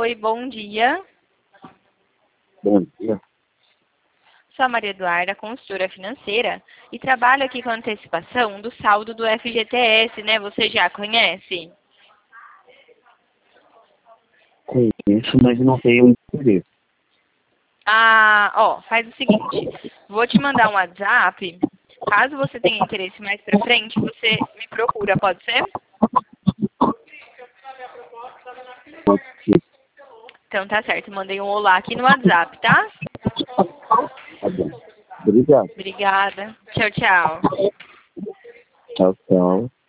Oi, bom dia. Bom dia. Sou a Maria Eduarda, consultora financeira, e trabalho aqui com antecipação do saldo do FGTS, né? Você já conhece? Conheço, mas não tenho interesse. Faz o seguinte, vou te mandar um WhatsApp. Caso você tenha interesse mais pra frente, você me procura, pode ser? Pode ser. Então tá certo, mandei um olá aqui no WhatsApp, tá? Tá bom. Obrigado. Obrigada. Tchau, tchau. Tchau, tchau.